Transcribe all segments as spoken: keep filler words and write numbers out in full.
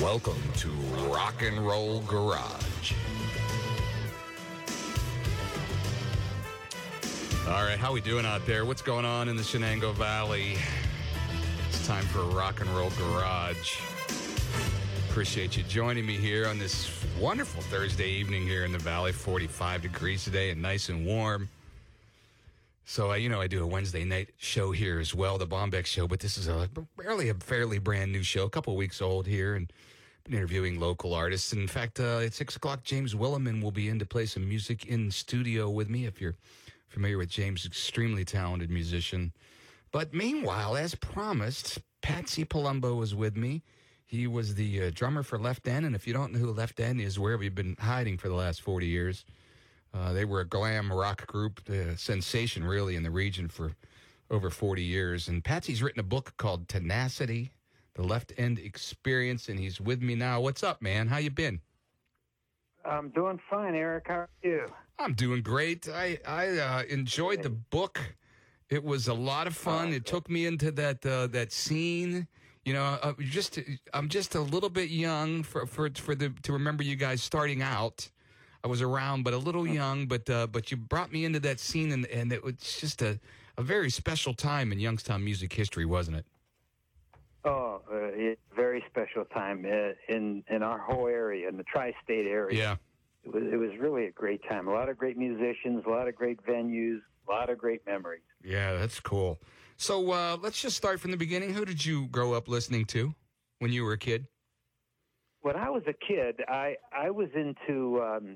Welcome to Rock and Roll Garage. All right, how we doing out there? What's going on in the Shenango Valley? It's time for Rock and Roll Garage. Appreciate you joining me here on this wonderful Thursday evening here in the Valley. forty-five degrees today and nice and warm. So, uh, you know, I do a Wednesday night show here as well, the Bombeck Show, but this is a barely a fairly brand new show, a couple weeks old here, and been interviewing local artists. And in fact, uh, at six o'clock, James Williman will be in to play some music in studio with me. If you're familiar with James, extremely talented musician. But meanwhile, as promised, Patsy Palumbo is with me. He was the uh, drummer for Left End, and if you don't know who Left End is, where have you been hiding for the last forty years? Uh, they were a glam rock group, a sensation really in the region for over forty years. And Patsy's written a book called Tenacity, The Left End Experience, and he's with me now. What's up, man? How you been? I'm doing fine, Eric. How are you? I'm doing great. I, I uh, enjoyed the book. It was a lot of fun. It took me into that uh, that scene. You know, uh, just I'm just a little bit young for for for the to remember you guys starting out. I was around, but a little young, but uh, but you brought me into that scene, and, and it was just a, a very special time in Youngstown music history, wasn't it? Oh, uh, it's a very special time uh, in in our whole area, in the tri-state area. Yeah. It was, it was really a great time. A lot of great musicians, a lot of great venues, a lot of great memories. Yeah, that's cool. So uh, let's just start from the beginning. Who did you grow up listening to when you were a kid? When I was a kid, I, I was into... Um,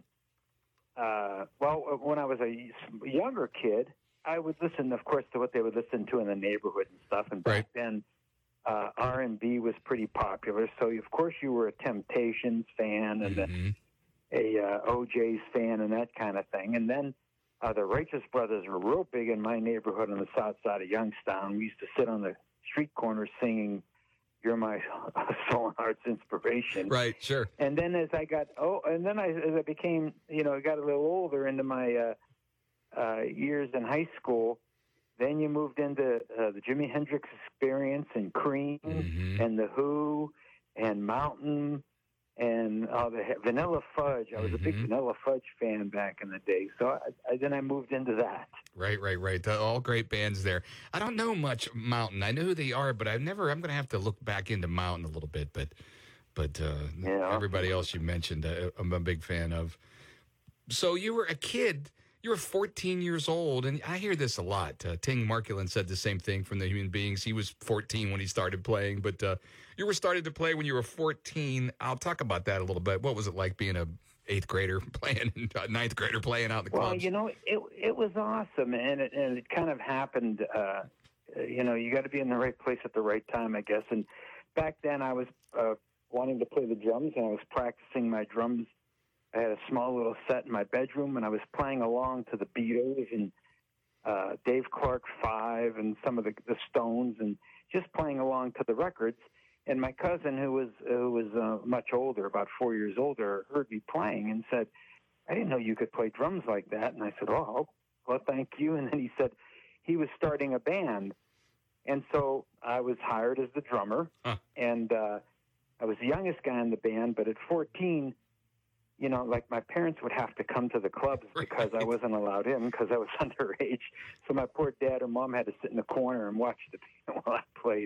Uh, well, when I was a younger kid, I would listen, of course, to what they would listen to in the neighborhood and stuff. And back Right. then, uh, R and B was pretty popular. So, of course, you were a Temptations fan and Mm-hmm. a, a uh, O J's fan and that kind of thing. And then uh, the Righteous Brothers were real big in my neighborhood on the south side of Youngstown. We used to sit on the street corner singing "You're My Soul and Heart's Inspiration." Right, sure. And then as I got oh, and then I, as I became, you know, got a little older into my uh, uh, years in high school, then you moved into uh, the Jimi Hendrix Experience and Cream Mhm. and the Who and Mountain and uh, the Vanilla Fudge. I was a big Mhm. Vanilla Fudge fan back in the day, so I, I, then I moved into that. Right, right, right. The- all great bands there. I don't know much Mountain. I know who they are, but I've never. I'm going to have to look back into Mountain a little bit. But, but uh, Yeah. everybody else you mentioned, uh, I'm a big fan of. So you were a kid. You were fourteen years old, and I hear this a lot. Uh, Ting Markulin said the same thing from the Human Beings. He was fourteen when he started playing, but uh, you were started to play when you were fourteen. I'll talk about that a little bit. What was it like being a eighth grader playing, uh, ninth grader playing out in the Well, clubs? you know, it it was awesome, and it, and it kind of happened. Uh, you know, you got to be in the right place at the right time, I guess. And back then, I was uh, wanting to play the drums, and I was practicing my drums. I had a small little set in my bedroom, and I was playing along to the Beatles and uh, Dave Clark Five and some of the, the Stones, and just playing along to the records. And my cousin, who was who was uh, much older, about four years older, heard me playing and said, "I didn't know you could play drums like that." And I said, "Oh, well, thank you." And then he said he was starting a band, and so I was hired as the drummer. Huh. And uh, I was the youngest guy in the band, but at fourteen, you know, like my parents would have to come to the clubs because I wasn't allowed in because I was underage. So my poor dad or mom had to sit in the corner and watch the band while I played.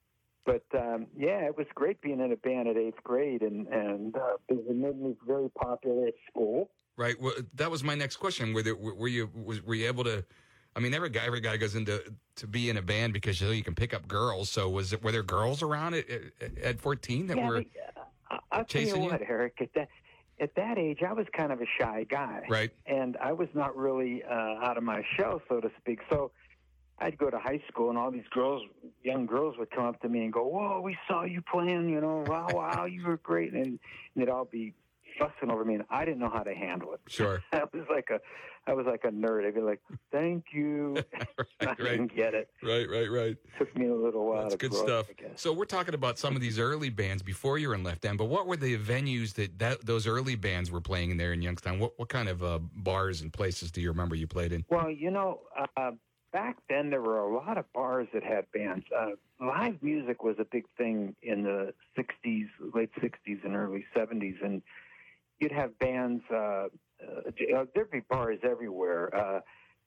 But um, yeah, it was great being in a band at eighth grade, and and uh, it made me very popular at school. Right. Well, that was my next question. Were there, were you was, were you able to? I mean, every guy every guy goes into to be in a band because you know you can pick up girls. So was it were there girls around at at, at fourteen that yeah, were but, uh, I'll tell you chasing what, you? Eric. At that at that age, I was kind of a shy guy, right? And I was not really uh, out of my shell, so to speak. So I'd go to high school, and all these girls, young girls, would come up to me and go, "Whoa, we saw you playing! You know, wow, wow, you were great!" And, and they'd all be fussing over me, and I didn't know how to handle it. Sure. I was like a, I was like a nerd. I'd be like, "Thank you." right, I didn't get it. Right, right, right. Took me a little while. That's to good grow stuff. Up, I guess. So we're talking about some of these early bands before you were in Left End, but what were the venues that, that those early bands were playing in there in Youngstown? What what kind of uh, bars and places do you remember you played in? Well, you know, uh, back then there were a lot of bars that had bands. Uh, live music was a big thing in the sixties, late sixties and early seventies, and you'd have bands. Uh, uh, there'd be bars everywhere. Uh,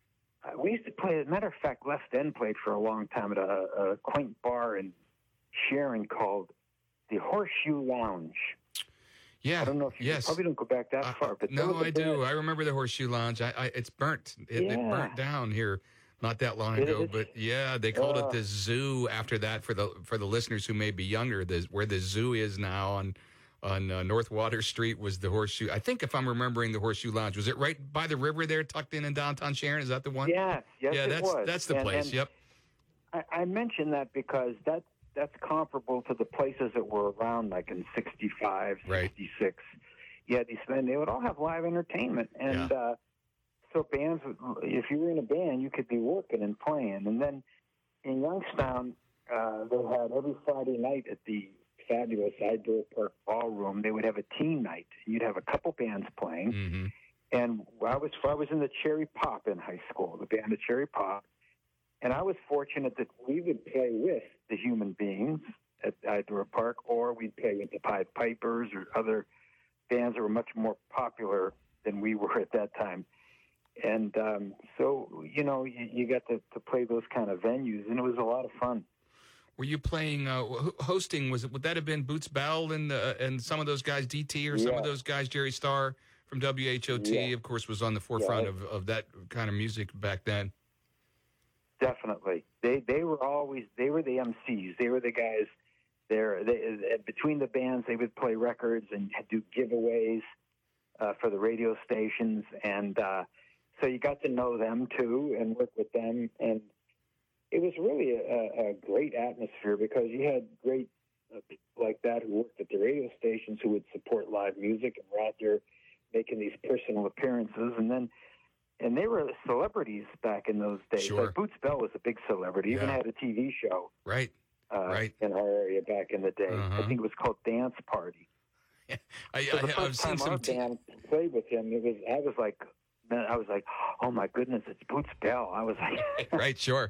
we used to play. As a matter of fact, Left End played for a long time at a, a quaint bar in Sharon called the Horseshoe Lounge. Yeah, I don't know if you yes. probably don't go back that uh, far, but no, I do. band. I remember the Horseshoe Lounge. I, I it's burnt. It, Yeah. it burnt down here not that long Did ago. it? But yeah, they called Uh. it the Zoo after that. For the for the listeners who may be younger, the, where the Zoo is now on on uh, North Water Street was the Horseshoe. I think if I'm remembering the Horseshoe Lounge, was it right by the river there, tucked in in downtown Sharon? Is that the one? Yes, yes, yeah, it that's was. that's the And- place. and Yep. I, I mention that because that that's comparable to the places that were around, like in sixty-five, Right. sixty-six. Yeah, these and they would all have live entertainment, and Yeah. uh, so bands. would- If you were in a band, you could be working and playing. And then in Youngstown, uh, they had every Friday night at the fabulous Idor Park Ballroom. They would have a teen night. You'd have a couple bands playing, Mm-hmm. and I was I was in the Cherry Pop in high school, the band of Cherry Pop. And I was fortunate that we would play with the Human Beings at Idor Park, or we'd play with the Pied Pipers or other bands that were much more popular than we were at that time. And um, so, you know, you, you got to, to play those kind of venues, and it was a lot of fun. Were you playing uh, h- hosting? Was it would that have been Boots Bell and uh, and some of those guys, D T, or some Yeah. of those guys, Jerry Starr from W H O T, Yeah. of course, was on the forefront Yeah. of, of that kind of music back then. Definitely, they they were always they were the M Cs. They were the guys. There, they, between the bands, they would play records and do giveaways uh, for the radio stations, and uh, so you got to know them too and work with them. And it was really a, a great atmosphere because you had great uh, people like that who worked at the radio stations who would support live music and were out there making these personal appearances, and then. And they were celebrities back in those days. Sure. Like Boots Bell was a big celebrity. Even Yeah. had a T V show Right. uh, Right. in our area back in the day. Uh-huh. I think it was called Dance Party. I, So the I, first I've seen time our some. T- band played with him, it was I was like, man, I was like, oh my goodness, it's Boots Bell. I was like, right. Sure.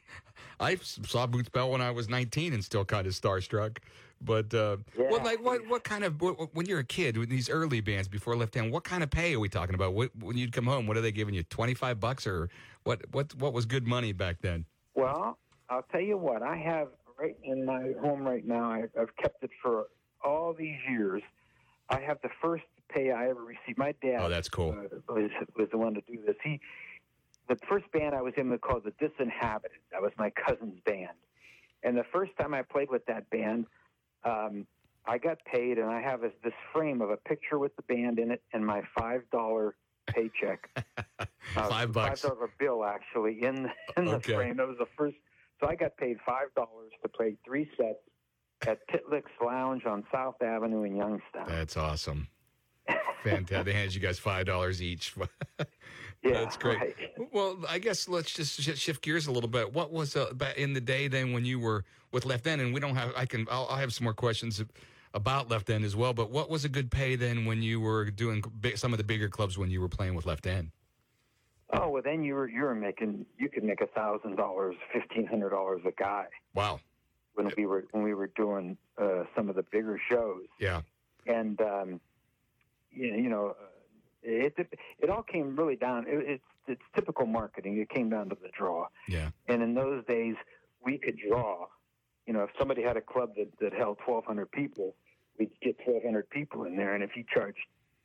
I s- saw Boots Bell when I was nineteen and still kind of starstruck. But uh, Yeah. what like what what kind of what, when you're a kid with these early bands before Left Hand, what kind of pay are we talking about? What, when you'd come home, what are they giving you? twenty-five bucks or what? What what was good money back then? well, I'll tell you what, I have right in my home right now. I, I've kept it for all these years. I have the first pay I ever received. My dad. Oh, that's cool. Uh, was was the one to do this. He, the first band I was in was called the Disinhabited. That was my cousin's band, and the first time I played with that band, um, I got paid, and I have this, this frame of a picture with the band in it, and my five dollar paycheck, uh, Five bucks. five dollar bill actually in the, in the Okay. frame. That was the first. So I got paid five dollars to play three sets at Pitlick's Lounge on South Avenue in Youngstown. That's awesome. Fantastic. They handed you guys five dollars each. Yeah, That's great. right. Well, I guess let's just sh- shift gears a little bit. What was uh, back in the day then when you were with Left End? And we don't have. I can. I'll, I'll have some more questions about Left End as well. But what was a good pay then when you were doing big, some of the bigger clubs when you were playing with Left End? Oh well, then you were you were making you could make a thousand dollars, fifteen hundred dollars a guy Wow. when we were when we were doing uh, some of the bigger shows. Yeah. And um, you, you know, uh, it it all came really down. It, it's it's typical marketing. It came down to the draw. Yeah. And in those days, we could draw. You know, if somebody had a club that, that held twelve hundred people, we'd get twelve hundred people in there. And if you charged,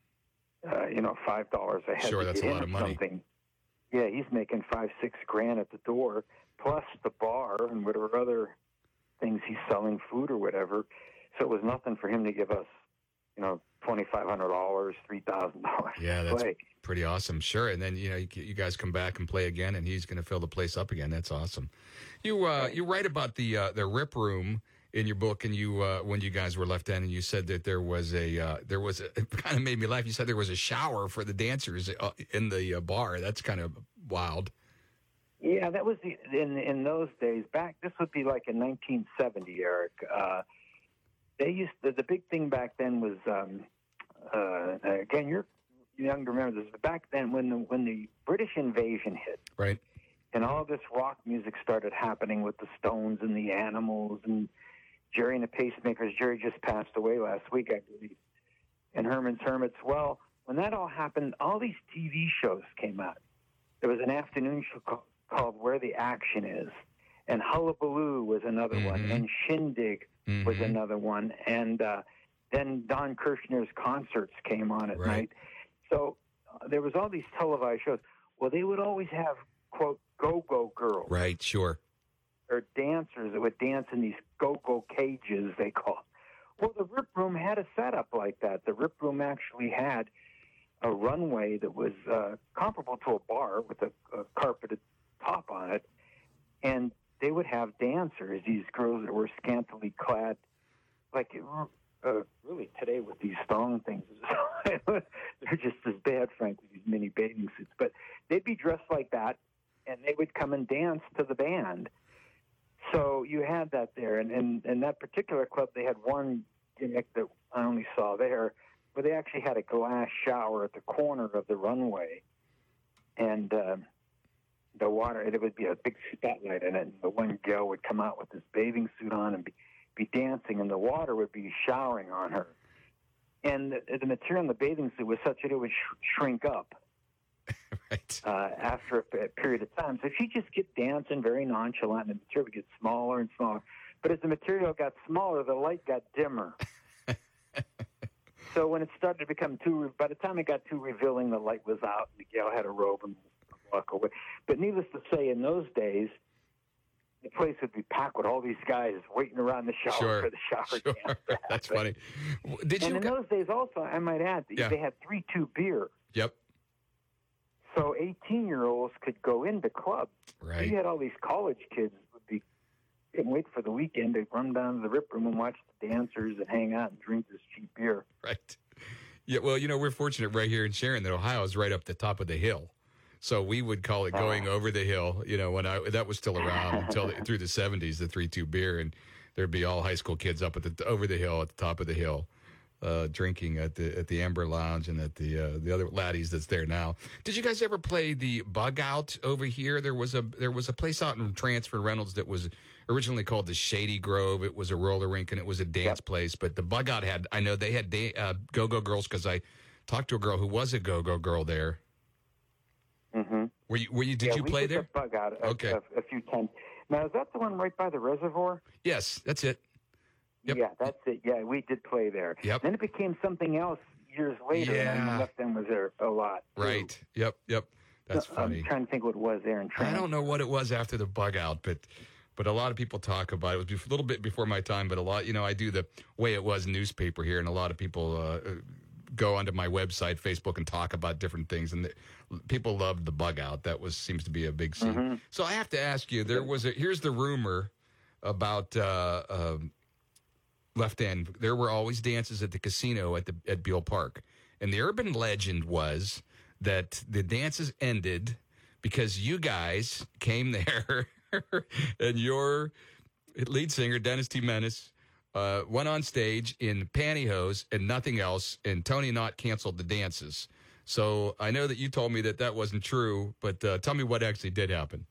uh, you know, five dollars a head Sure, to that's get a lot in of or money. something, yeah, he's making five, six grand at the door, plus the bar and whatever other things he's selling, food or whatever. So it was nothing for him to give us, you know, twenty-five hundred dollars, three thousand dollars Yeah, to that's play. pretty awesome. Sure, and then you know you, you guys come back and play again, and he's going to fill the place up again. That's awesome. You uh, you write about the uh, the Rip Room in your book, and you uh, when you guys were Left End, and you said that there was a uh, there was a, it kind of made me laugh. You said there was a shower for the dancers uh, in the uh, bar. That's kind of wild. Yeah, that was the, in in those days. Back, this would be like in nineteen seventy, Eric. Uh, they used to, the big thing back then was um, uh, again you're young to remember this. But back then, when the when the British invasion hit, Right. And all this rock music started happening with the Stones and the Animals and Jerry and the Pacemakers. Jerry just passed away last week, I believe. And Herman's Hermits. Well, when that all happened, all these T V shows came out. There was an afternoon show called, called Where the Action Is. And Hullabaloo was another Mm-hmm. one. And Shindig Mm-hmm. was another one. And uh, then Don Kirshner's concerts came on at Right. night. So uh, there was all these televised shows. Well, they would always have, quote, go-go girls. Right, sure. Or dancers that would dance in these go-go cages, they call it. Well, the Rip Room had a setup like that. The Rip Room actually had a runway that was uh, comparable to a bar with a, a carpeted top on it. And they would have dancers, these girls that were scantily clad, like uh, really today with these thong things. They're just as bad, frankly, these mini bathing suits. But they'd be dressed like that, and they would come and dance to the band. So you had that there. And in and that particular club, they had one gimmick that I only saw there, where they actually had a glass shower at the corner of the runway. And uh, the water, it would be a big spotlight in it, and the one gal would come out with this bathing suit on and be, be dancing, and the water would be showering on her. And the, the material in the bathing suit was such that it would sh- shrink up. Right. Uh, after a, a period of time. So she just kept dancing very nonchalant, and the material would get smaller and smaller. But as the material got smaller, the light got dimmer. So when it started to become too, by the time it got too revealing, the light was out, and the gal had a robe and walk away. But needless to say, in those days, the place would be packed with all these guys waiting around the shower Sure. for the shower Sure. dance to That's happen. funny. Did And you? in go- those days also, I might add, Yeah. they had three two beer. Yep. So eighteen-year-olds could go into clubs. Right. You had all these college kids would be couldn't wait for the weekend to run down to the Rip Room and watch the dancers and hang out and drink this cheap beer. Right. Yeah. Well, you know, we're fortunate right here in Sharon that Ohio is right up the top of the hill. So we would call it going Oh. over the hill. You know, when I that was still around until the, through the seventies, the three two beer, and there'd be all high school kids up at the over the hill at the top of the hill, uh, drinking at the at the Amber Lounge and at the uh, the other laddies that's there now. Did you guys ever play the Bug Out over here? There was a there was a place out in Transfer Reynolds that was originally called the Shady Grove. It was a roller rink and it was a dance Yep. place. But the Bug Out had I know they had da- uh, go go girls because I talked to a girl who was a go go girl there. Mm-hmm. Were you? Were you? Did yeah, you we play did there? the Bug Out a, Okay. a, a few times. Now, is that the one right by the reservoir? Yes, that's it. Yep. Yeah, that's it. Yeah, we did play there. Yep. Then it became something else years later, and Yeah. then the left end was there a lot. too. Right. Yep. Yep. That's So, funny. I'm trying to think what it was there in I Trent. don't know what it was after the Bug Out, but but a lot of people talk about it. It was a little bit before my time, but a lot. You know, I do the Way It Was newspaper here, and a lot of people uh, go onto my website, Facebook, and talk about different things. And the, people loved the Bug Out. That was seems to be a big scene. Mm-hmm. So I have to ask you. There was a here's the rumor about. Uh, um, Left End, there were always dances at the casino at the at Beale Park, and the urban legend was that the dances ended because you guys came there, and your lead singer Dennis T. Menace uh, went on stage in pantyhose and nothing else, and Tony Knott canceled the dances. So I know that you told me that that wasn't true, but uh, tell me what actually did happen.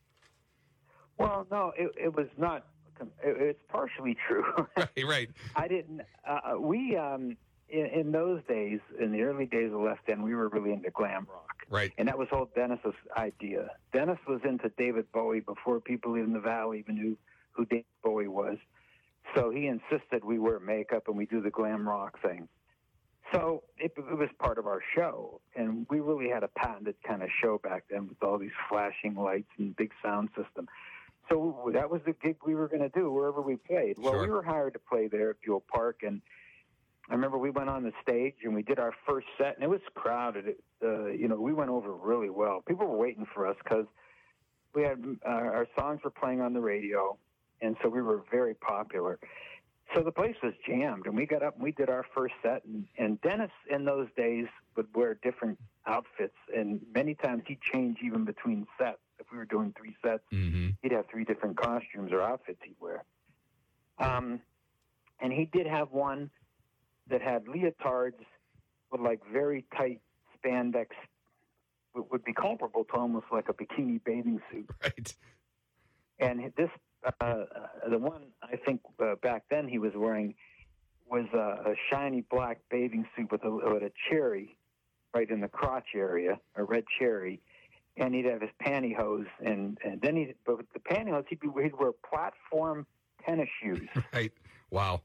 Well, no, it, it was not. It, it's partially true. Right, right. I didn't. Uh, we um, in, in those days, in the early days of Left End, we were really into glam rock, Right. and that was all Dennis's idea. Dennis was into David Bowie before people in the Valley even knew who David Bowie was. So he insisted we wear makeup and we do the glam rock thing. So it, it was part of our show, and we really had a patented kind of show back then with all these flashing lights and big sound system. So that was the gig we were going to do wherever we played. Well, Sure. we were hired to play there at Buell Park, and I remember we went on the stage and we did our first set, and it was crowded. It, uh, you know, we went over really well. People were waiting for us because we had uh, our songs were playing on the radio, and so we were very popular. So the place was jammed, and we got up and we did our first set. And, and Dennis, in those days, would wear different outfits, and many times he'd change even between sets. If we were doing three sets, Mm-hmm. he'd have three different costumes or outfits he'd wear. Um, and he did have one that had leotards with like very tight spandex w- would be comparable to almost like a bikini bathing suit. Right. And this, uh, the one I think uh, back then he was wearing was a, a shiny black bathing suit with a, with a cherry right in the crotch area, a red cherry. And he'd have his pantyhose, and, and then he'd, but with the pantyhose, he'd, be, he'd wear platform tennis shoes. Right. Wow.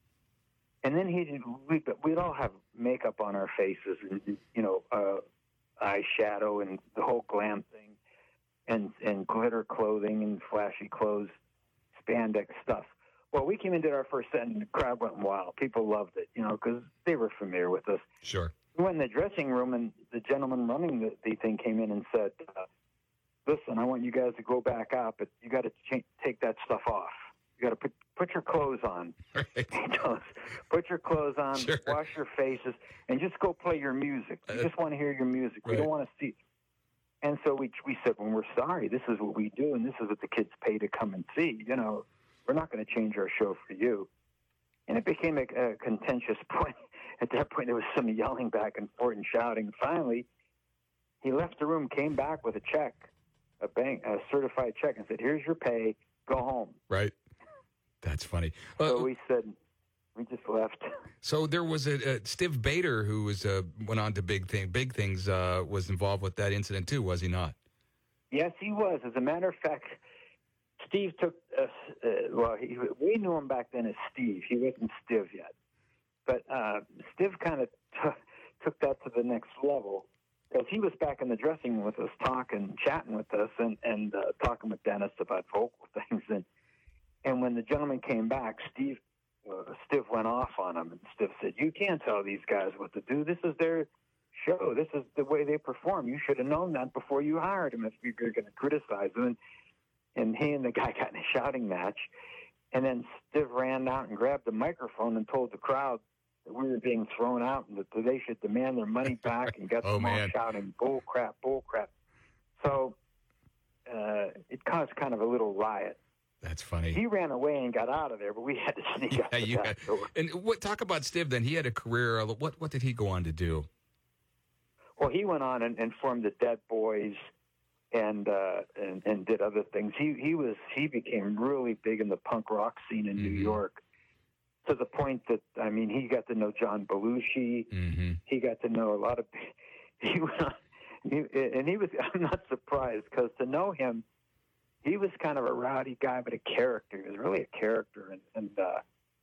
And then he'd, we'd, we'd all have makeup on our faces, and, you know, uh, eyeshadow and the whole glam thing, and, and glitter clothing and flashy clothes, spandex stuff. Well, we came into our first set, and the crowd went wild. People loved it, you know, because they were familiar with us. Sure. We went in the dressing room, and the gentleman running the, the thing came in and said, uh, listen, I want you guys to go back out, but you got to ch- take that stuff off. You got to put put your clothes on. Right. He goes, put your clothes on, Sure. wash your faces, and just go play your music. We Uh, just want to hear your music. We right. don't want to see. And so we we said, well, we're sorry. This is what we do, and this is what the kids pay to come and see. You know, we're not going to change our show for you. And it became a, a contentious point. At that point, there was some yelling back and forth and shouting. Finally, he left the room, came back with a check, a bank, a certified check, and said, here's your pay. Go home. Right. That's funny. So Uh, we said, we just left. So there was a, a Stiv Bader who was uh, went on to big thing, big things. Uh, was involved with that incident too, was he not? Yes, he was. As a matter of fact, Steve took us. Uh, well, he, we knew him back then as Steve. He wasn't Stiv yet, but uh, Stiv kind of t- took that to the next level because he was back in the dressing room with us, talking, chatting with us, and and uh, talking with Dennis about vocal things. And and when the gentleman came back, Steve. Uh, Stiv went off on him, and Stiv said, you can't tell these guys what to do. This is their show. This is the way they perform. You should have known that before you hired him if you're going to criticize them. And, and he and the guy got in a shouting match. And then Stiv ran out and grabbed the microphone and told the crowd that we were being thrown out and that they should demand their money back, and got Oh, them all man. shouting, bull crap, bull crap. So uh, it caused kind of a little riot. That's funny. He ran away and got out of there, but we had to sneak Yeah, out the you back had- door. And what talk about Stiv? Then he had a career. uh, What what did he go on to do? Well, he went on and, and formed the Dead Boys, and, uh, and and did other things. He he was he became really big in the punk rock scene in New Mhm. York, to the point that I mean he got to know John Belushi. Mm-hmm. He got to know a lot of. He went on, he, and he was. I'm not surprised because to know him, he was kind of a rowdy guy, but a character. He was really a character, and and uh,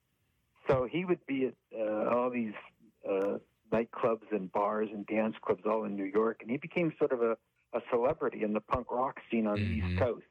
so he would be at uh, all these uh, nightclubs and bars and dance clubs all in New York, and he became sort of a, a celebrity in the punk rock scene on the Mhm. East Coast.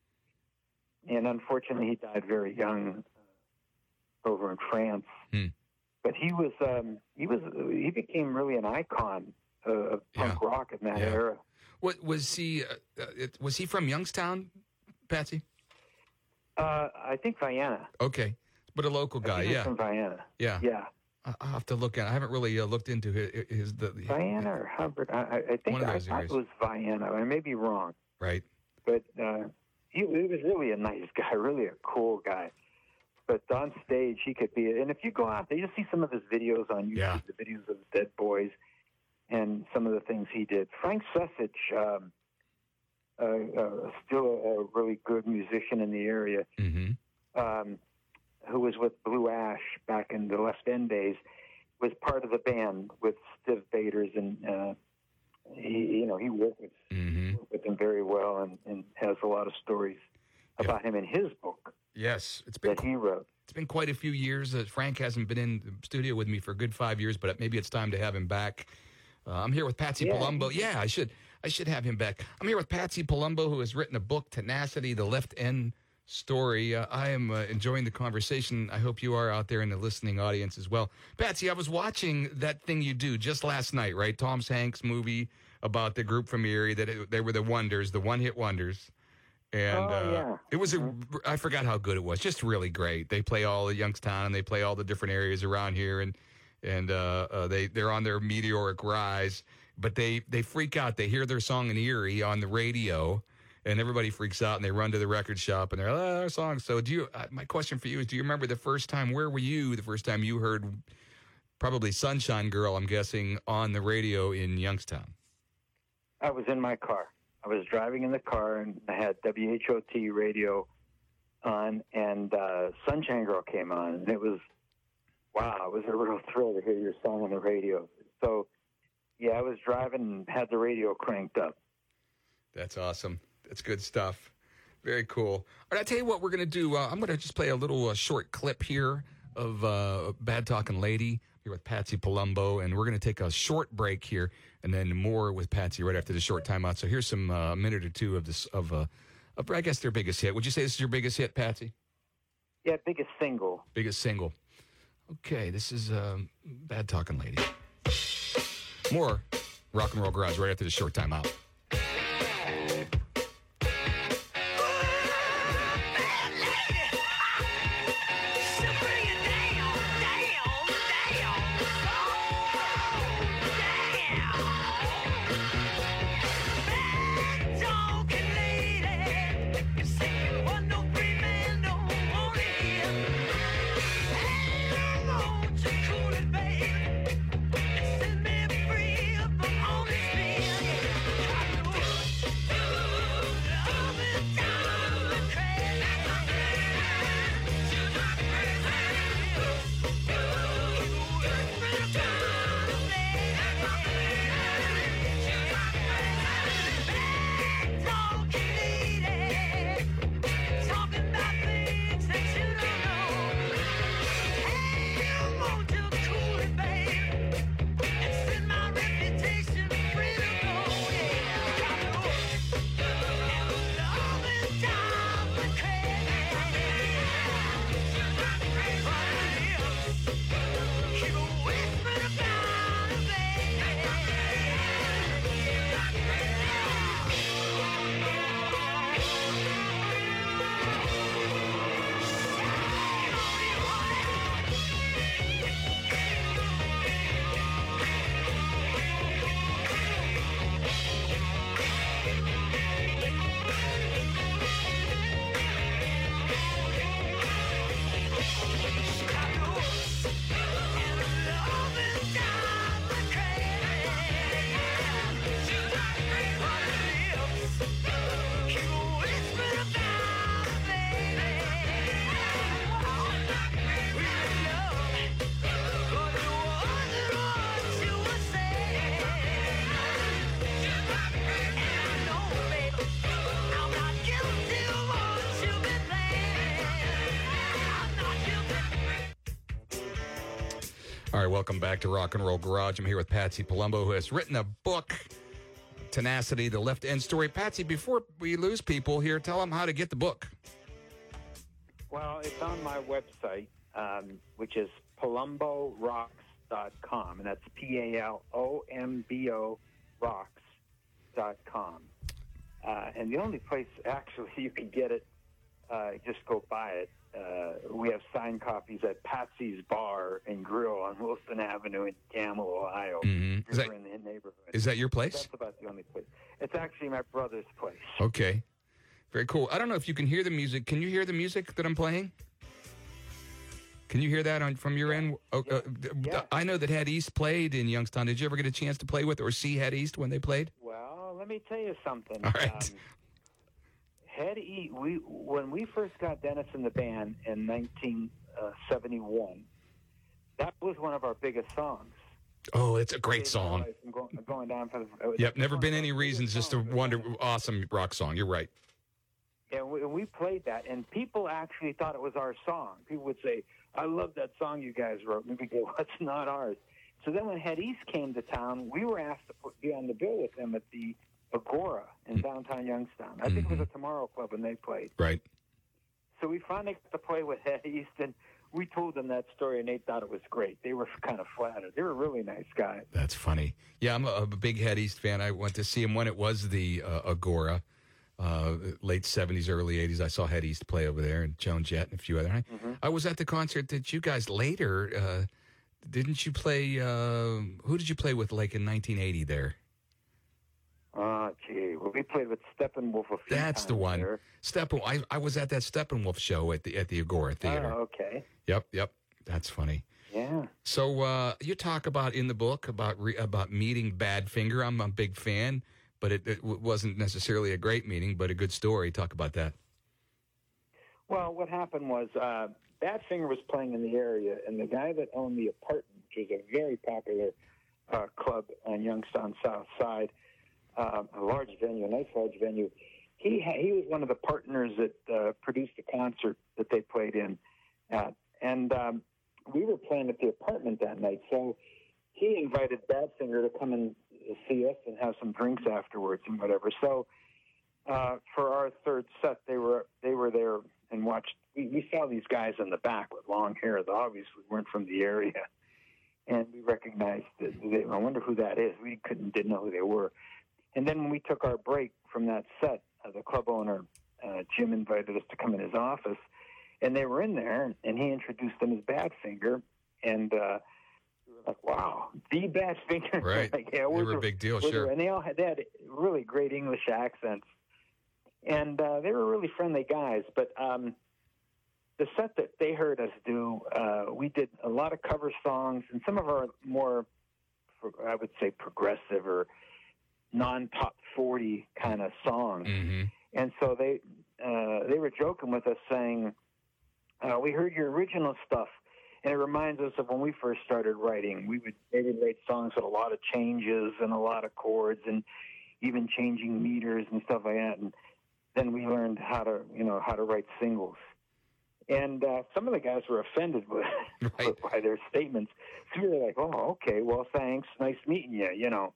And unfortunately, he died very young uh, over in France. Hmm. But he was um, he was he became really an icon uh, of punk rock in that Yeah. era. What was he? Uh, uh, it, was he from Youngstown, Patsy? Uh, I think Vienna. Okay, but a local I guy. think he was Yeah, from Vienna. yeah. Yeah, I- I'll have to look at. I haven't really uh, looked into his, his the Vienna or Hubbard. I, I- I think One of I those thought areas. it was Vienna. I may be wrong, right. but uh, he, he was really a nice guy, really a cool guy. But on stage, he could be. And if you go out there, you'll see some of his videos on YouTube, Yeah. the videos of the Dead Boys, and some of the things he did. Frank Sesich, um, uh, uh, still a, a really good musician in the area, Mm-hmm. um, who was with Blue Ash back in the West End days, was part of the band with Stiv Baders, and uh, he, you know, he worked with, Mm-hmm. worked with them very well, and, and has a lot of stories Yeah. about him in his book Yes, it's been that he wrote. it's been quite a few years. Uh, Frank hasn't been in the studio with me for a good five years, but maybe it's time to have him back. Uh, I'm here with Patsy Yeah. Palumbo. Yeah, I should I should have him back. I'm here with Patsy Palumbo, who has written a book, Tenacity: The Left End Story. Uh, I am uh, enjoying the conversation. I hope you are out there in the listening audience as well. Patsy, I was watching that thing you do just last night, right? Tom Hanks movie about the group from Erie, that it, they were the Wonders, the one-hit wonders. And Oh, uh, yeah. it was a, I forgot how good it was. Just really great. They play all of Youngstown and they play all the different areas around here, and and uh, uh, they they're on their meteoric rise. But they they freak out. They hear their song in Erie on the radio, and everybody freaks out and they run to the record shop and they're like, oh, our song. So do you? Uh, my question for you is: do you remember the first time? Where were you the first time you heard probably Sunshine Girl? I'm guessing on the radio in Youngstown. I was in my car. I was driving in the car, and I had W H O T radio on, and uh, Sunshine Girl came on, and it was, wow, it was a real thrill to hear your song on the radio. So, yeah, I was driving and had the radio cranked up. That's awesome. That's good stuff. Very cool. All right, I tell you what we're going to do. Uh, I'm going to just play a little uh, short clip here of uh, Bad Talking Lady here with Patsy Palumbo, and we're going to take a short break here, and then more with Patsy right after the short timeout. So here's some uh, a minute or two of this of, uh, of I guess their biggest hit. Would you say this is your biggest hit, Patsy? Yeah, biggest single. Biggest single. Okay, this is um, Bad Talking Lady. More Rock and Roll Garage right after the short timeout. All right, welcome back to Rock and Roll Garage. I'm here with Patsy Palumbo, who has written a book, Tenacity, the Left End Story. Patsy, before we lose people here, tell them how to get the book. Well, it's on my website, um, which is palumbo rocks dot com, and that's P A L O M B O rocks dot com. Uh, and the only place, actually, you can get it, uh, just go buy it. Uh, we have signed copies at Patsy's Bar and Grill on Wilson Avenue in Gamble, Ohio. Mm-hmm. Is, that, in the neighborhood. Is that your place? That's about the only place. It's actually my brother's place. Okay. Very cool. I don't know if you can hear the music. Can you hear the music that I'm playing? Can you hear that on from your yeah. end? Oh, yeah. Uh, yeah. I know that Head East played in Youngstown. Did you ever get a chance to play with or see Head East when they played? Well, let me tell you something. All right. Um, Head East, we when we first got Dennis in the band in nineteen seventy-one, that was one of our biggest songs. Oh, it's a great song. I'm going, I'm going down for the, yep, never been any reasons, just a wonder, awesome rock song. You're right. Yeah, we, we played that, and people actually thought it was our song. People would say, I love that song you guys wrote. And we'd go, what's not ours? So then when Head East came to town, we were asked to put, be on the bill with them at the Agora in downtown Youngstown. I think mm-hmm. it was a Tomorrow Club when they played. Right. So we finally got to play with Head East, and we told them that story, and they thought it was great. They were kind of flattered. They were really nice guys. That's funny. Yeah, I'm a, a big Head East fan. I went to see him when it was the uh, Agora, uh, late seventies, early eighties. I saw Head East play over there, and Joan Jett and a few other. Mm-hmm. I was at the concert that you guys later, uh, didn't you play, uh, who did you play with like in nineteen eighty there? Oh, gee. Well, we played with Steppenwolf a few That's times the one. there. Steppen. I, I was at that Steppenwolf show at the at the Agora Theater. Oh, okay. Yep, yep. That's funny. Yeah. So uh, you talk about in the book about re, about meeting Badfinger. I'm a big fan, but it, it w- wasn't necessarily a great meeting, but a good story. Talk about that. Well, what happened was uh, Badfinger was playing in the area, and the guy that owned the apartment, which was a very popular uh, club on Youngstown South Side, uh, a large venue, a nice large venue, he ha- he was one of the partners that uh, produced the concert that they played in at. And um, we were playing at the apartment that night, so he invited Badfinger to come and see us and have some drinks afterwards and whatever. So uh, for our third set, they were they were there and watched. We, we saw these guys in the back with long hair that obviously weren't from the area, and we recognized that they, I wonder who that is. We couldn't didn't know who they were. And then when we took our break from that set, uh, the club owner uh, Jim invited us to come in his office, and they were in there, and he introduced them as Badfinger, and uh, we were like, "Wow, the Badfinger!" Right? Like, yeah, they we're, were a big deal, we're, sure. And they all had they had really great English accents. And uh, they were really friendly guys, but um, the set that they heard us do, uh, we did a lot of cover songs and some of our more, I would say, progressive or non-top forty kind of songs. Mm-hmm. And so they uh, they were joking with us, saying, uh, "We heard your original stuff, and it reminds us of when we first started writing. We would they would write songs with a lot of changes and a lot of chords and even changing meters and stuff like that." And then we learned how to, you know, how to write singles. And uh, some of the guys were offended with, right. by their statements. So we were like, "Oh, okay, well, thanks. Nice meeting you," you know.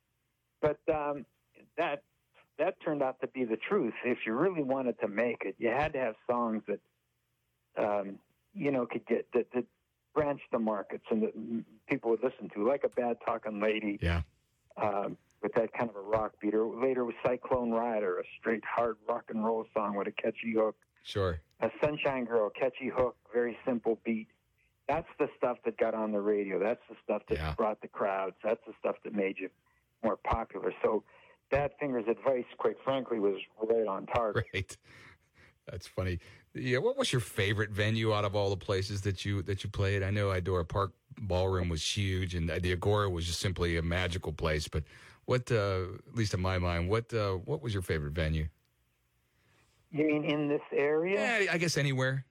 But um, that that turned out to be the truth. If you really wanted to make it, you had to have songs that, um, you know, could get, that, that branched the markets and that people would listen to, like a Bad Talking Lady. Yeah. Um, with that kind of a rock beat. Or later with Cyclone Rider, a straight hard rock and roll song with a catchy hook. Sure. A Sunshine Girl, catchy hook, very simple beat. That's the stuff that got on the radio. That's the stuff that Yeah. brought the crowds. That's the stuff that made you more popular. So Badfinger's advice, quite frankly, was right on target. Right. That's funny. Yeah. What was your favorite venue out of all the places that you that you played? I know Idora Park Ballroom was huge, and the Agora was just simply a magical place. But what, uh, at least in my mind, what uh, what was your favorite venue? You mean in this area? Yeah, I guess anywhere.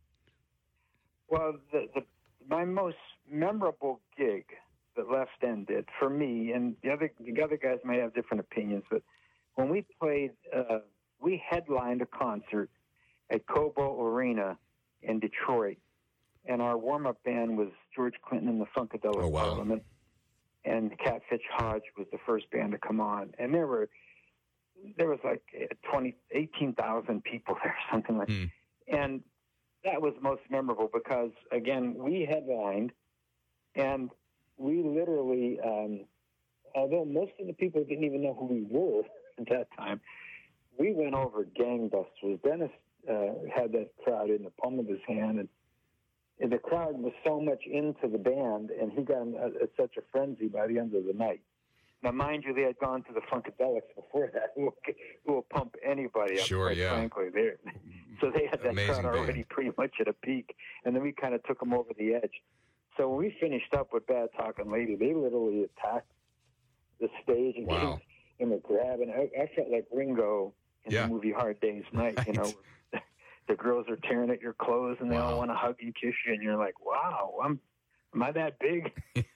Well, the, the my most memorable gig that Left End did for me, and the other the other guys might have different opinions, but when we played, uh, we headlined a concert at Cobo Arena in Detroit, and our warm-up band was George Clinton and the Funkadelic Oh, wow. Parliament, and Catfish Hodge was the first band to come on, and there were there was like twenty, eighteen thousand people there, something like, Hmm. and that was most memorable because again we headlined, and we literally, um, although most of the people didn't even know who we were at that time, we went over gangbusters. Dennis uh, had that crowd in the palm of his hand, and, and the crowd was so much into the band, and he got in a, a, such a frenzy by the end of the night. Now, mind you, they had gone to the Funkadelics before that, who will, who will pump anybody up, Sure, quite yeah. frankly. They're, so they had that Amazing crowd already band. pretty much at a peak, and then we kind of took them over the edge. So when we finished up with Bad Talking Lady, they literally attacked the stage and Wow. came and were grabbing. I, I felt like Ringo in Yeah. the movie Hard Day's Night. You know, Right. the girls are tearing at your clothes and they Wow. all want to hug you, kiss you, and you're like, "Wow, I'm, am I that big?"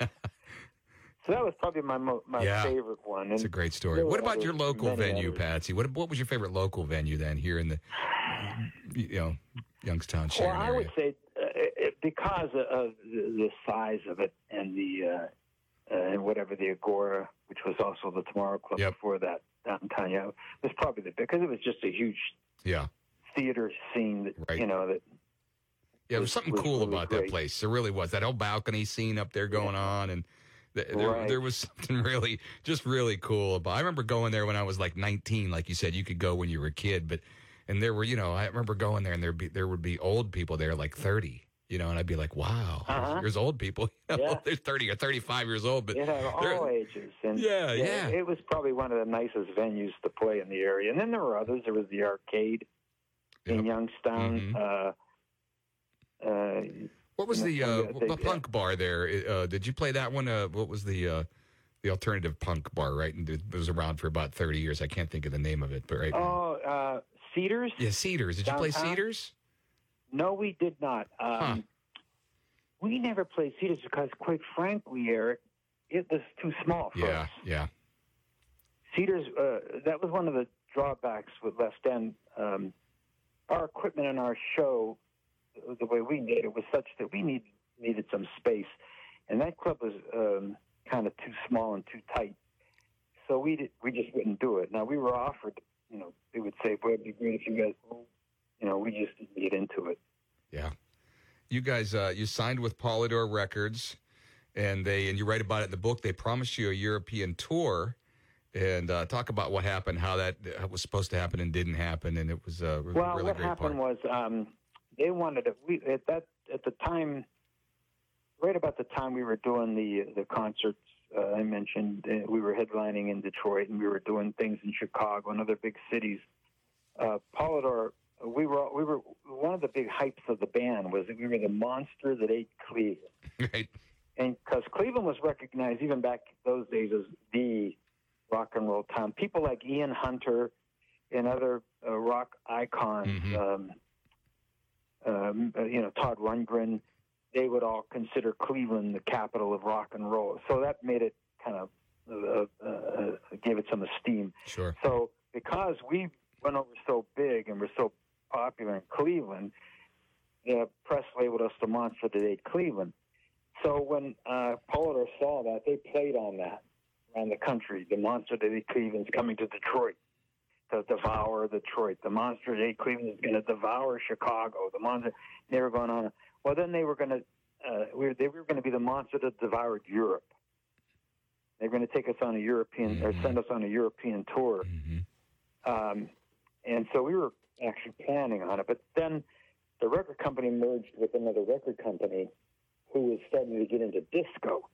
So that was probably my mo- my Yeah. favorite one. It's a And great story. there were What about others, your local many venue, others. Patsy? What what was your favorite local venue then here in the you know Youngstown, Well, Sharon I area? would say uh, it, because of the, the size of it and the uh, uh, and whatever the Agora, which was also the Tomorrow Club Yep. before that downtown, yeah, was probably the because it was just a huge Yeah. theater scene that Right. you know that. Yeah, there was was- something was cool really about that great. place. There really was. That whole balcony scene up there going on, and th- there, Right. there was something really, just really cool about. I remember going there when I was like nineteen. Like you said, you could go when you were a kid, but and there were, you know, I remember going there, and there be there would be old people there, like thirty, you know, and I'd be like, wow, Uh-huh. there's old people. You know, Yeah. They're thirty or thirty-five years old, but It had they're- all ages, and Yeah, yeah. it was probably one of the nicest venues to play in the area. And then there were others. There was the Arcade in Yep. Youngstown. Mhm. Uh, uh, What was You the know, uh, they- the punk bar there? Uh, did you play that one? Uh, what was the uh, The alternative punk bar, right? And it was around for about thirty years. I can't think of the name of it, but right. Oh, uh, Cedars? Yeah, Cedars. Did you play Downtown? Cedars? No, we did not. Um, Huh. We never played Cedars because, quite frankly, Eric, it was too small for Yeah, us. yeah. Cedars, uh, that was one of the drawbacks with West End. Um, our equipment and our show, the way we did it, was such that we need, needed some space. And that club was um, kind of too small and too tight. So we did, we just wouldn't do it. Now, we were offered, you know, they would say, boy, it'd be great if you guys, you know, we just didn't get into it. Yeah. You guys, uh, you signed with Polydor Records, and they, and you write about it in the book, they promised you a European tour, and uh, talk about what happened, how that uh, was supposed to happen and didn't happen, and it was uh, a Well, really what great happened part. was um, they wanted it. We at that at the time, right about the time we were doing the the concerts uh, I mentioned, uh, we were headlining in Detroit, and we were doing things in Chicago and other big cities. Uh, Polydor, we were we were one of the big hypes of the band was that we were the monster that ate Cleveland, Right. and because Cleveland was recognized even back those days as the rock and roll town. People like Ian Hunter and other uh, rock icons, Mhm. um, um, uh, you know, Todd Rundgren, they would all consider Cleveland the capital of rock and roll. So that made it kind of uh, uh, gave it some esteem. Sure. So because we went over so big and were so popular in Cleveland, the press labeled us the monster that ate Cleveland. So when uh, Polydor saw that, they played on that around the country. The monster that ate Cleveland's coming to Detroit to devour Detroit. The monster that ate Cleveland is going to devour Chicago. The monster. They were going on. Well, then they were going to. Uh, we were, they were going to be the monster that devoured Europe. They were going to take us on a European or send us on a European tour. Mm-hmm. Um, and so we were actually planning on it. But then the record company merged with another record company who was starting to get into disco.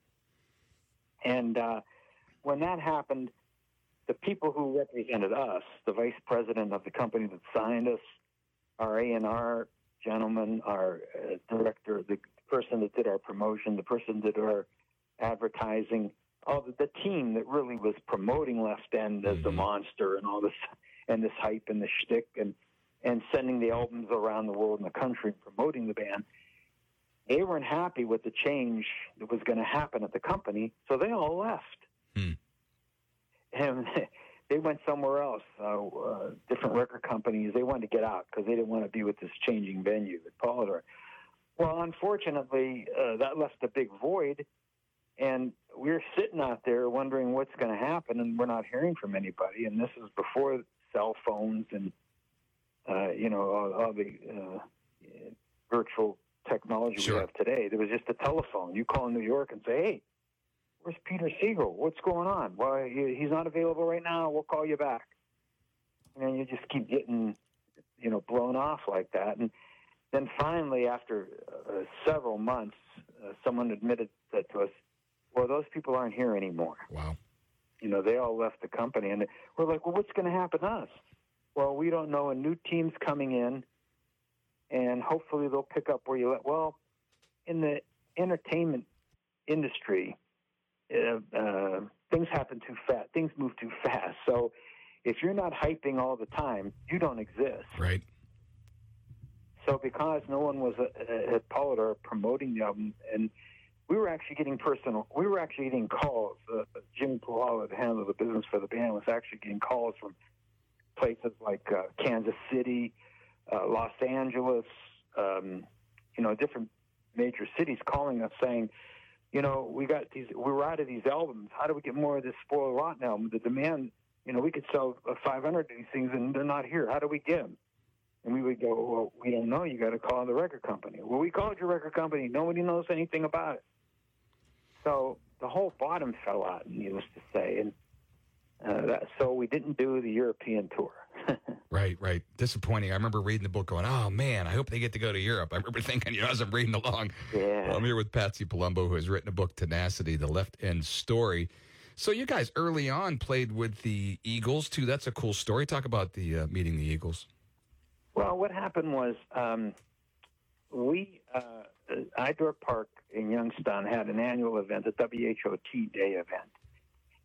And uh, when that happened, the people who represented us, the vice president of the company that signed us, our A and R gentleman, our uh, director, the person that did our promotion, the person that did our advertising, all the, the team that really was promoting Left End as the Mhm. monster and all this, and this hype and the shtick, and and sending the albums around the world and the country, promoting the band. They weren't happy with the change that was going to happen at the company, so they all left. Hmm. And they went somewhere else, uh, uh, different record companies. They wanted to get out because they didn't want to be with this changing venue at Polydor. Well, unfortunately, uh, that left a big void, and we're sitting out there wondering what's going to happen, and we're not hearing from anybody. And this is before cell phones and, uh, you know, all, all the uh, virtual technology Sure. we have today. There was just a telephone. You call New York and say, hey, where's Peter Siegel? What's going on? Well, he, he's not available right now. We'll call you back. And then you just keep getting, you know, blown off like that. And then finally, after uh, several months, uh, someone admitted that to us, well, those people aren't here anymore. Wow. You know, they all left the company. And we're like, well, what's going to happen to us? Well, we don't know. A new team's coming in, and hopefully they'll pick up where you left. Well, in the entertainment industry, uh, uh, things happen too fast. Things move too fast. So if you're not hyping all the time, you don't exist. Right. So because no one was uh, at Polydor promoting the album, and we were actually getting personal, we were actually getting calls. Uh, Jim Puhala, the handler of the business for the band, was actually getting calls from places like uh, Kansas City, uh, Los Angeles, um, you know, different major cities calling us saying, you know, we got these, we're out of these albums. How do we get more of this Spoiled Rotten album? The demand, you know, we could sell uh, five hundred of these things and they're not here. How do we get them? And we would go, well, we don't know. You got to call the record company. Well, we called your record company. Nobody knows anything about it. So the whole bottom fell out, needless to say. And uh, that, so we didn't do the European tour. Right, right. Disappointing. I remember reading the book going, oh, man, I hope they get to go to Europe. I remember thinking, you know, as I'm reading along. Yeah. Well, I'm here with Patsy Palumbo, who has written a book, Tenacity, The Left End Story. So you guys early on played with the Eagles, too. That's a cool story. Talk about the uh, meeting the Eagles. Well, what happened was um, we, uh, Idor Park in Youngstown had an annual event, a W H O T Day event.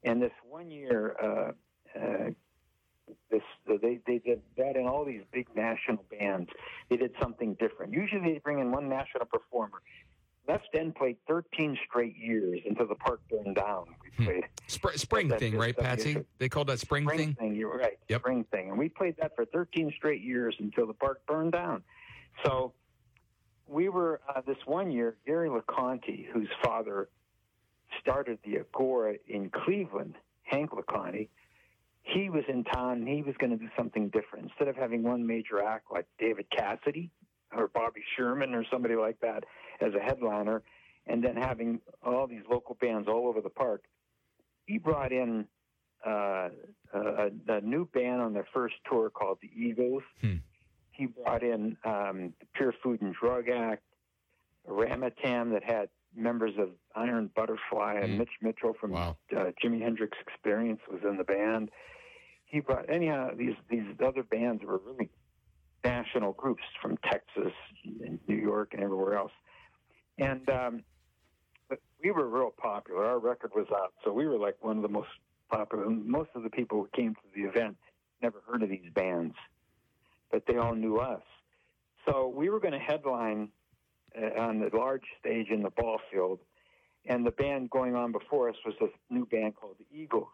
And this one year, uh, uh, this they they did that in all these big national bands. They did something different. Usually, they bring in one national performer. Left End played thirteen straight years until the park burned down. We played Spr- spring that, thing, that, right, that, Patsy? that, They called that spring, spring thing? thing. You're right. Yep. Spring thing, and we played that for thirteen straight years until the park burned down. So we were uh, this one year. Gary LeConte, whose father started the Agora in Cleveland, Hank LeConte, he was in town, and he was going to do something different. Instead of having one major act like David Cassidy or Bobby Sherman or somebody like that as a headliner, and then having all these local bands all over the park, he brought in uh, a, a new band on their first tour called the Eagles. Hmm. He brought in um, the Pure Food and Drug Act, Ramatam that had members of Iron Butterfly, and Hmm. Mitch Mitchell from Wow. uh, Jimi Hendrix Experience was in the band. He brought anyhow these these other bands were really national groups from Texas and New York and everywhere else, and um, but we were real popular. Our record was out, so we were like one of the most popular. Most of the people who came to the event never heard of these bands, but they all knew us. So we were going to headline uh, on the large stage in the ball field, and the band going on before us was this new band called the Eagles.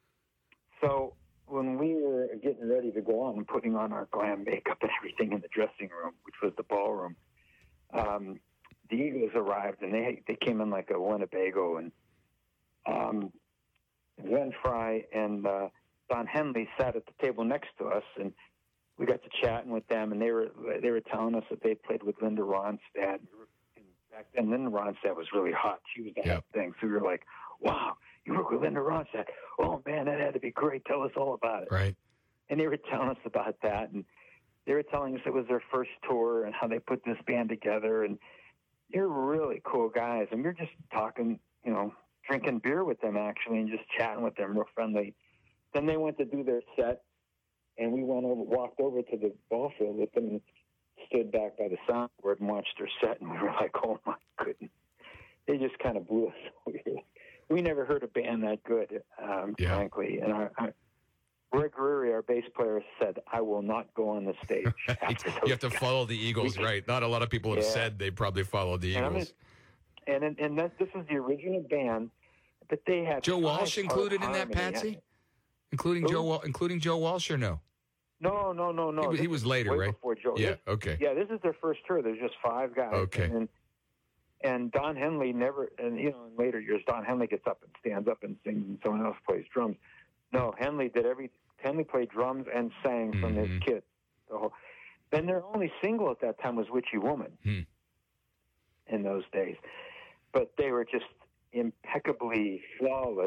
So when we were getting ready to go on and putting on our glam makeup and everything in the dressing room, which was the ballroom, um, the Eagles arrived, and they they came in like a Winnebago, and um, Glenn Fry and uh, Don Henley sat at the table next to us, and we got to chatting with them, and they were they were telling us that they played with Linda Ronstadt. And back then, Linda Ronstadt was really hot. She was the Yep. hot thing. So we were like, wow, you work with Linda Ronstadt. Oh, man, that had to be great. Tell us all about it. Right. And they were telling us about that, and they were telling us it was their first tour and how they put this band together. And they're really cool guys. And we were just talking, you know, drinking beer with them, actually, and just chatting with them real friendly. Then they went to do their set, and we went over, walked over to the ball field with them and stood back by the soundboard and watched their set, and we were like, oh, my goodness. They just kind of blew us away. We never heard a band that good, um, Yeah. frankly. And our, our, Rick Rury, our bass player, said, I will not go on the stage. after You those have to guys." follow the Eagles, We- right? Not a lot of people have Yeah. said they probably followed the And, I'm Eagles. in- and, and that, this is the original band, but they had Joe Walsh five-part included in that, harmony. Patsy? Including Who? Joe, Wal- including Joe Walsh, or no? No, no, no, no. He was- he This was is later, way right? Before Joe. Yeah. This- Okay. yeah, this is their first tour. There's just five guys. Okay. And, and Don Henley never, and you know, in later years, Don Henley gets up and stands up and sings, and someone else plays drums. No, Henley did every. Henley played drums and sang from his Mhm. kit. The whole, then their only single at that time was "Witchy Woman." Hmm. In those days, but they were just impeccably flawless,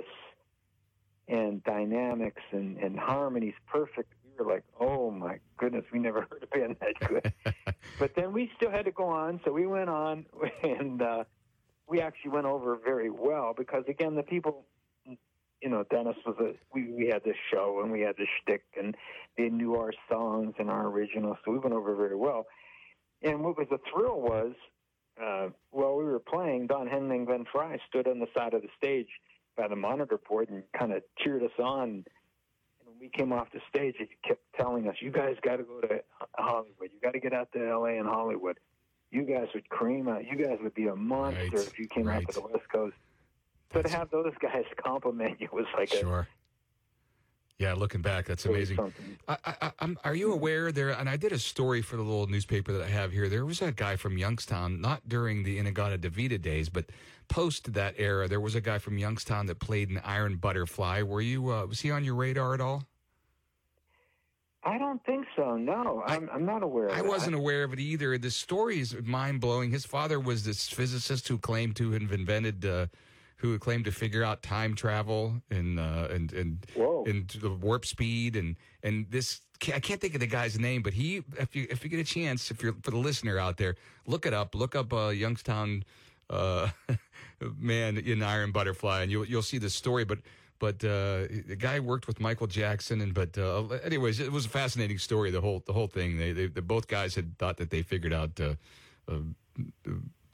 and dynamics and, and harmonies perfect. We were like, oh my goodness, we never heard a band that good. But then we still had to go on, so we went on, and uh, we actually went over very well because, again, the people, you know, Dennis was a, we, we had this show and we had this shtick, and they knew our songs and our originals, so we went over very well. And what was the thrill was, uh, while we were playing, Don Henley and Glenn Fry stood on the side of the stage by the monitor board and kind of cheered us on. And when we came off the stage, he kept telling us, you guys got to go to Hollywood. You got to get out to L A and Hollywood. You guys would cream out. You guys would be a monster Right, if you came right. out to the West Coast. So to have those guys compliment you was like Sure. Yeah, looking back, that's a, really amazing. something. I, I, I'm, are you aware there? And I did a story for the little newspaper that I have here. There was a guy from Youngstown, not during the Inagata DeVita days, but post that era. There was a guy from Youngstown that played an Iron Butterfly. Were you? Uh, was he on your radar at all? I don't think so. No, I'm, I'm not aware of I that. wasn't aware of it either. The story is mind blowing. His father was this physicist who claimed to have invented. Uh, who claimed to figure out time travel and uh, and and Whoa. and the warp speed and and this I can't think of the guy's name, but he if you if you get a chance, if you're for the listener out there, look it up. Look up uh, Youngstown uh, man in Iron Butterfly, and you'll you'll see the story. But but uh, the guy worked with Michael Jackson, and but uh, anyways, it was a fascinating story. The whole the whole thing. They, they, they both guys had thought that they figured out. Uh, uh,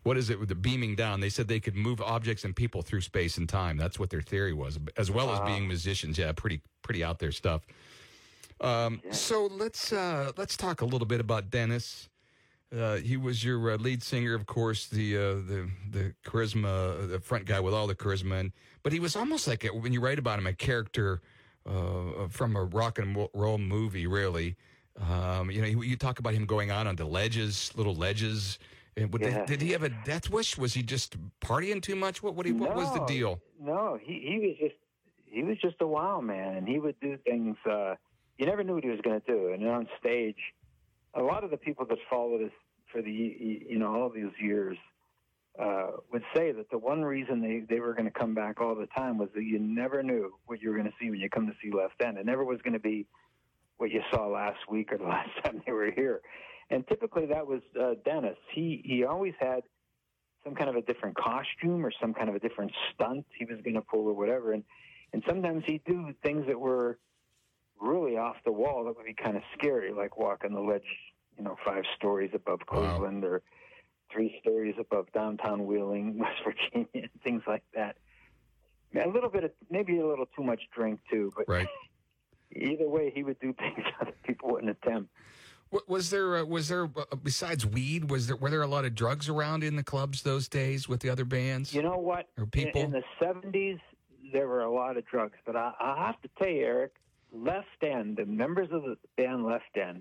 what is it with the beaming down? They said they could move objects and people through space and time. That's what their theory was, as well as Wow. being musicians. Yeah, pretty pretty out there stuff. Um, Yeah. So let's uh, let's talk a little bit about Dennis. Uh, he was your uh, lead singer, of course, the uh, the the charisma, the front guy with all the charisma. And, but he was almost like a, when you write about him, a character uh, from a rock and roll movie. Really, um, you know, you, you talk about him going out onto ledges, little ledges. And what, Yeah. did, did he have a death wish? Was he just partying too much? What what, he, what was the No, deal? No, he he was just he was just a wild man, and he would do things uh, you never knew what he was going to do. And on stage, a lot of the people that followed us for the you know all these years uh, would say that the one reason they, they were going to come back all the time was that you never knew what you were going to see when you come to see Left End. It never was going to be what you saw last week or the last time they were here. And typically that was uh, Dennis. He he always had some kind of a different costume or some kind of a different stunt he was going to pull or whatever. And and sometimes he'd do things that were really off the wall that would be kind of scary, like walking the ledge, you know, five stories above Cleveland Wow. or three stories above downtown Wheeling, West Virginia, and things like that. A little bit of, maybe a little too much drink too, but Right. either way, he would do things other people wouldn't attempt. Wa- Was there uh, was there uh, besides weed? Was there were there a lot of drugs around in the clubs those days with the other bands? You know what? Or people? In, in the seventies, there were a lot of drugs, but I, I have to tell you, Eric, Left End, the members of the band Left End,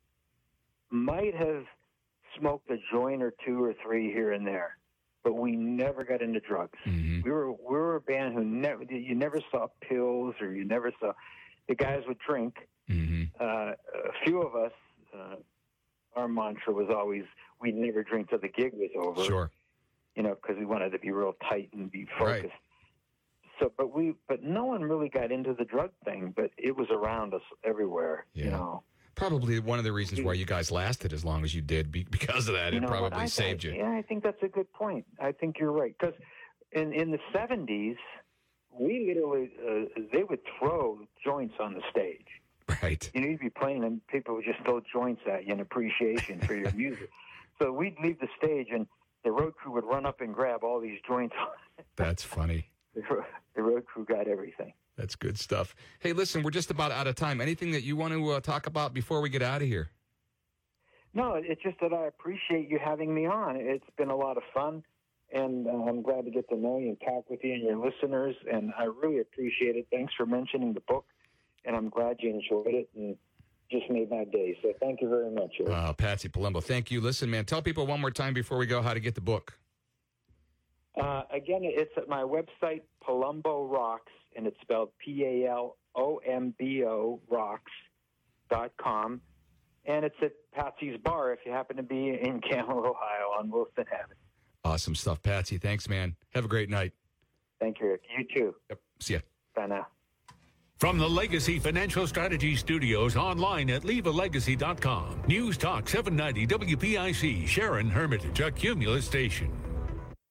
might have smoked a joint or two or three here and there, but we never got into drugs. Mhm. We were we were a band who never you never saw pills or you never saw the guys would drink. Mhm. Uh, a few of us, uh, our mantra was always we'd never drink till the gig was over. Sure. You know, because we wanted to be real tight and be Right. focused. So, but we, but no one really got into the drug thing. But it was around us everywhere. Yeah. You know. Probably one of the reasons why you guys lasted as long as you did, be- because of that. You It know what? probably I saved think, you. Yeah, I think that's a good point. I think you're right. Because in in the seventies, we literally uh, they would throw joints on the stage. Right. You know, you'd be playing and people would just throw joints at you in appreciation for your music. So we'd leave the stage and the road crew would run up and grab all these joints. That's funny. The ro- the road crew got everything. That's good stuff. Hey, listen, we're just about out of time. Anything that you want to uh, talk about before we get out of here? No, it's just that I appreciate you having me on. It's been a lot of fun, and uh, I'm glad to get to know you and talk with you and your listeners, and I really appreciate it. Thanks for mentioning the book, and I'm glad you enjoyed it and just made my day. So thank you very much. Eric. Uh, Patsy Palumbo, thank you. Listen, man, tell people one more time before we go how to get the book. Uh, again, it's at my website, Palumbo Rocks, and it's spelled P A L O M B O Rocks dot com. And it's at Patsy's Bar if you happen to be in Campbell, Ohio on Wilson Avenue. Awesome stuff, Patsy. Thanks, man. Have a great night. Thank you, Rick. You too. Yep. See ya. Bye now. From the Legacy Financial Strategy Studios, online at leave a legacy dot com. News Talk seven ninety W P I C, Sharon Hermitage, a Cumulus station.